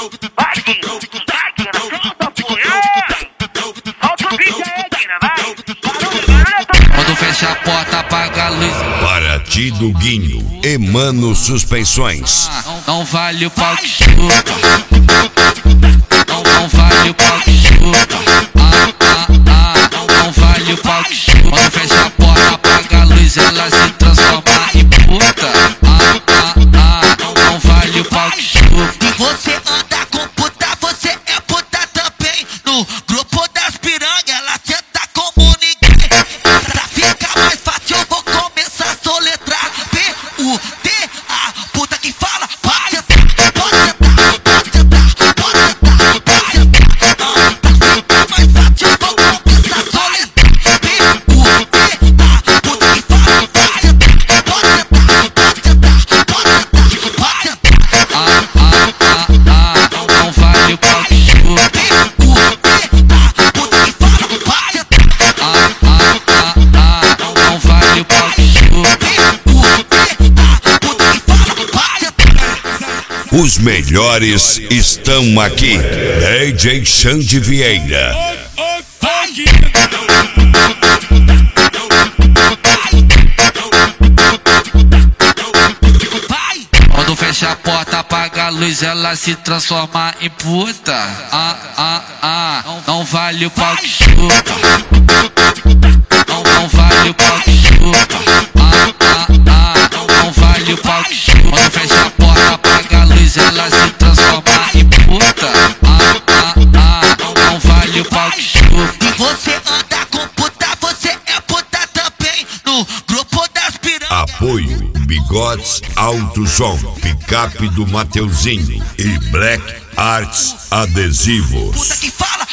Vai, Guina, solta, pô. Solta o beat aí, Guina, vai. Quando fecha a porta, apaga a luz. Paraty do Guinho, Emano Suspensões. Não vale o pau que chupa. Não vale o pau que chupa. Não vale o pau que chupa. Quando fecha a porta, apaga a luz, ela se transforma em puta. Não vale o pau que chupa. E você anda com puta, você é puta também. No grupo das piranha, ela senta como ninguém. Pra ficar mais fácil, eu vou começar a soletrar P-U-T-A, puta que fala. Pode sentar, pode sentar, pode sentar, pode sentar, pode sentar. Pra ficar mais fácil, eu vou começar a soletrar P-U-T-A, puta que fala. Pode sentar, pode sentar, pode sentar, pode sentar, pode sentar. Não vale o pau que chupa. Não vale o pau que chupa. Os melhores estão aqui. DJ Xande Vieira. Quando fecha a porta, apaga a luz, ela se transforma em puta. Não vale o pau que chupa. Não vale o pau que chupa. Não vale o pau que chupa. Quando fecha a porta, apaga a luz, ela se transforma em puta. Não vale o pau que chupa. E você anda com puta, você é puta também. No grupo das piranhas. Apoio Bigodes Alto Som, picape do Mateuzinho e Black Arts Adesivos. Puta que fala.